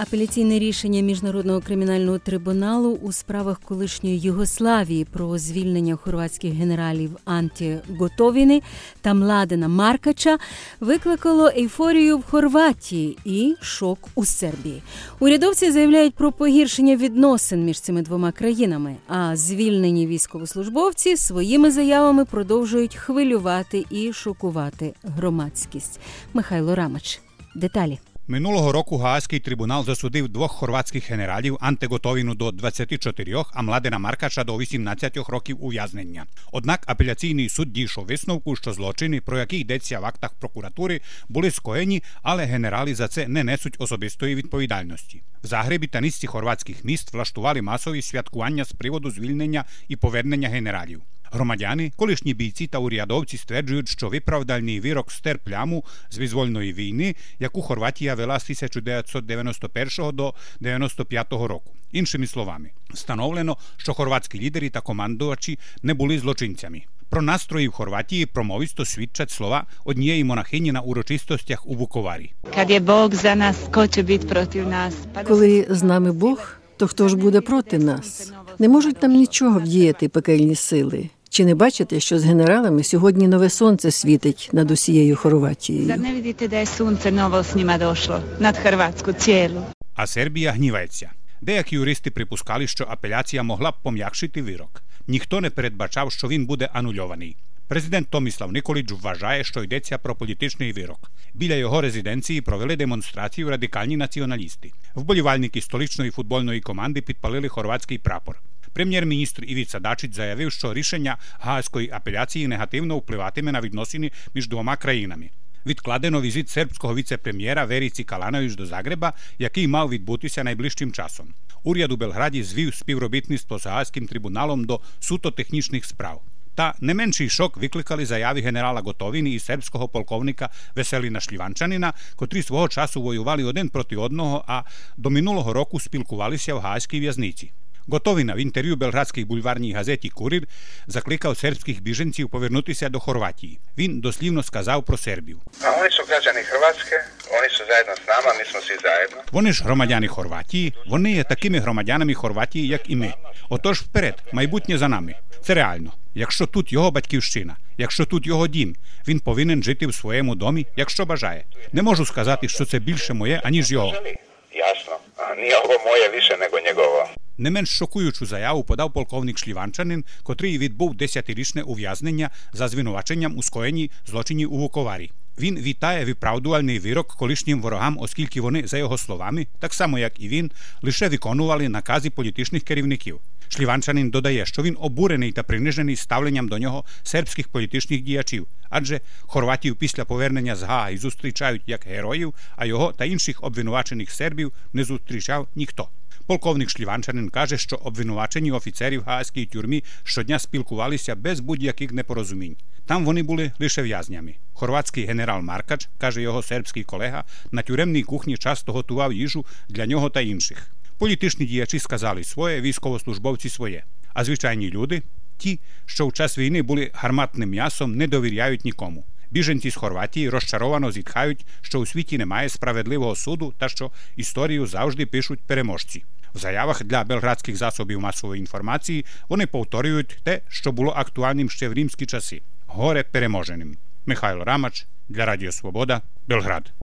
Апеляційне рішення Міжнародного кримінального трибуналу у справах колишньої Югославії про звільнення хорватських генералів Анте Готовіни та Младена Маркача викликало ейфорію в Хорватії і шок у Сербії. Урядовці заявляють про погіршення відносин між цими двома країнами, а звільнені військовослужбовці своїми заявами продовжують хвилювати і шокувати громадськість. Михайло Рамач. Деталі. Минулого року Гаазький трибунал засудив двох хорватських генералів Анте Готовіну до 24, а Младена Маркача до 18 років ув'язнення. Однак апеляційний суд дійшов висновку, що злочини, про які йдеться в актах прокуратури, були скоєні, але генерали за це не несуть особистої відповідальності. В Загребі та низці хорватських міст влаштували масові святкування з приводу звільнення і повернення генералів. Громадяни, колишні бійці та урядовці стверджують, що виправдальний вирок стер пляму з визвольної війни, яку Хорватія вела з 1991 до 1995 року. Іншими словами, встановлено, що хорватські лідери та командувачі не були злочинцями. Про настрої в Хорватії промовисто свідчать слова однієї монахині на урочистостях у Вуковарі. Kad je Bog za nas, ko će biti protiv nas? Коли з нами Бог, то хто ж буде проти нас? Не можуть нам нічого вдіяти пекельні сили. Чи не бачите, що з генералами сьогодні нове сонце світить над усією Хорватією? Zar ne vidite da je sunce novo s njima došlo nad Hrvatsku cijelu? А Сербія гнівається. Деякі юристи припускали, що апеляція могла б пом'якшити вирок. Ніхто не передбачав, що він буде анульований. Президент Томіслав Николич вважає, що йдеться про політичний вирок. Біля його резиденції провели демонстрацію радикальні націоналісти. Вболівальники столичної футбольної команди підпалили хорватський прапор. Прем'єр-міністр Івіца Дачич заявив, що рішення Гаазької апеляції негативно впливатиме на відносини між двома країнами. Відкладено візит сербського віце-прем'єра Verici Kalanović до Загреба, який мав відбутися найближчим часом. Уряд у Белграді звів співробітництво з Гаазьким трибуналом до суто технічних справ. Та не менший шок викликали заяви генерала Готовіни і сербського полковника Veselina Šljivančanina, котрі свого часу воювали один проти одного, а до минулого року спілкувалися в Гаазькій в'язниці. Готовіна в інтерв'ю белградській бульварній газеті «Курір» закликав сербських біженців повернутися до Хорватії. Він дослівно сказав про сербів. Вони ж громадяни Хорватські, вони ж заєдно з нами, ми всі заєдно. Вони ж громадяни Хорватії, вони є такими громадянами Хорватії, як і ми. Отож вперед, майбутнє за нами. Це реально. Якщо тут його батьківщина, якщо тут його дім, він повинен жити в своєму домі, якщо бажає. Не можу сказати, що це більше моє, аніж його. Ясно. Ніяго моє більше, nego njegovo. Не менш шокуючу заяву подав полковник Šljivančanin, котрий відбув 10-річне ув'язнення за звинуваченням у скоєнні злочинів у Вуковарі. Він вітає виправдувальний вирок колишнім ворогам, оскільки вони, за його словами, так само як і він, лише виконували накази політичних керівників. Šljivančanin додає, що він обурений та принижений ставленням до нього сербських політичних діячів, адже хорватів після повернення з Гааги зустрічають як героїв, а його та інших обвинувачених сербів не зустрічав ніхто. Полковник Šljivančanin каже, що обвинувачені офіцери в Гаазькій тюрмі щодня спілкувалися без будь-яких непорозумінь. Там вони були лише в'язнями. Хорватський генерал Маркач, каже його сербський колега, на тюремній кухні часто готував їжу для нього та інших. Політичні діячі сказали своє, військовослужбовці своє. А звичайні люди, ті, що в час війни були гарматним м'ясом, не довіряють нікому. Біженці з Хорватії розчаровано зітхають, що у світі немає справедливого суду та що історію завжди пишуть переможці. В заявах для белградських засобів масової інформації вони повторюють те, що було актуальним ще в римські часи – горе переможеним. Михайло Рамач для Радіо Свобода, Белград.